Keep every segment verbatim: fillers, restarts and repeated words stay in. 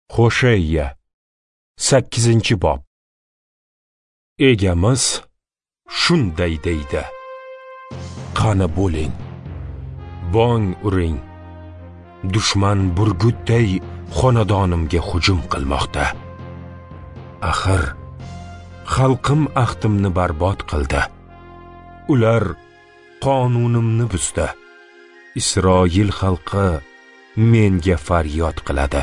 Xo'shayya sakkizinchi bob. Egamiz shunday deydi: qani bo'ling, bong uring. Dushman burgutday xonadonimga hujum qilmoqda. Axir xalqim ahdimni barbod qildi. Ular qonunimni buzdi. Isroil xalqi menga faryod qiladi.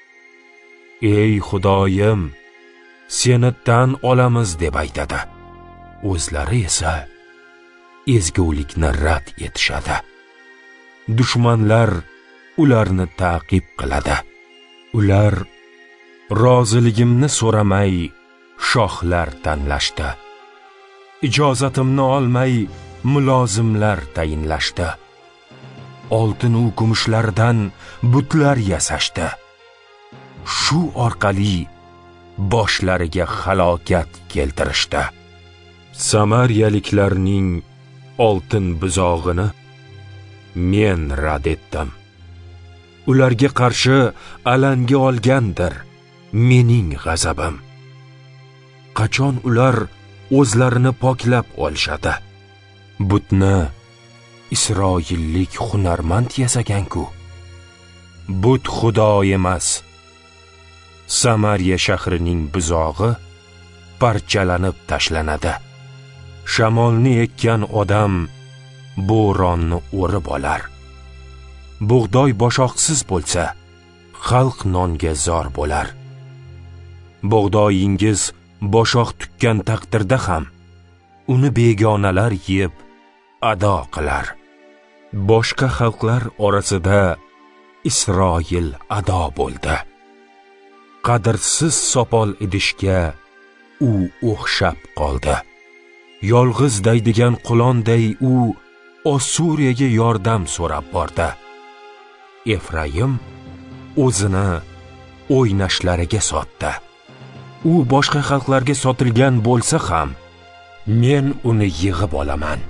Ey Xudoyim, seni tan olamiz deb aytadi. O'zlari esa ezgulikni rad etishadi. Dushmanlar ularni ta'qib qiladi. Ular roziligimni so'ramay shohlar tanlashdi. Ijozatimni olmay mulozimlar tayinlashdi. Oltin va kumushlardan butlar yasashdi. Shu orqali boshlariga halokat keltirishdi. Samariyaliklarning oltin buzog'ini men rad etdim. Ularga qarshi alanga olgandir mening g'azabim. Qachon ular o'zlarini poklab olishadi? Butni Isroillik hunarmand yasagan-ku. But Xudo emas. Samariya shahrining buzog'i parchalanib tashlanadi. Shamolni ekkan odam bo'ronni o'rib olar. Bug'doy boshoqsiz bo'lsa, xalq nonga zor bo'lar. Bug'doyingiz boshoq tukkan taqdirda ham uni begonalar yeb ado qilar. Boshqa xalqlar orasida Isroil ado bo'ldi. Qadrsiz sopol idishga u o'xshab qoldi. Yolg'iz daydigan qulonday u Ossuriyaga yordam so'rab bordi. Efraim o'zini o'ynashlariga sotdi. U boshqa xalqlarga sotilgan bo'lsa ham, men uni yig'ib olaman.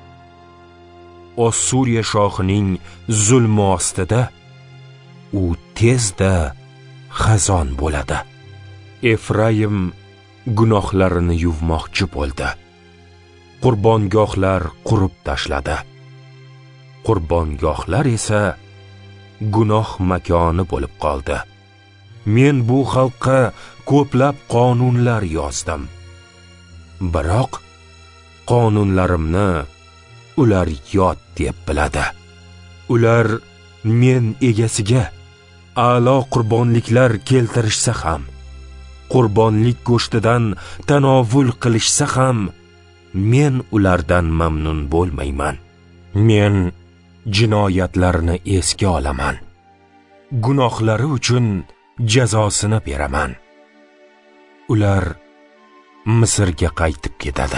Ossuriya shohining zulmi ostida u tezda xazon bo'ladi. Efraim gunohlarini yuvmoqchi bo'ldi. Qurbongohlar qurib tashladi. Qurbongohlar esa gunoh makoni bo'lib qoldi. Men bu xalqqa ko'plab qonunlar yozdim. Biroq qonunlarimni ular yod deb biladi. Ular men egasiga a'lo qurbonliklar keltirishsa ham, qurbonlik go'shtidan tanovul qilishsa ham, men ulardan mamnun bo'lmayman. Men jinoyatlarni esga olaman. Gunohlari uchun jazosini beraman. Ular Misrga qaytib ketadi.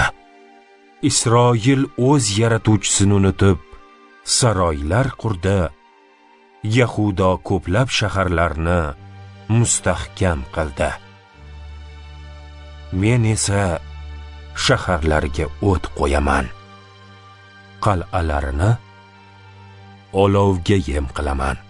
Isroil o'z yaratuvchisini unutib saroylar qurdi. Yahudo ko'plab shaharlarni mustahkam qildi. Men esa shaharlarga o't qo'yaman. Qal'alarini olovga yem qilaman.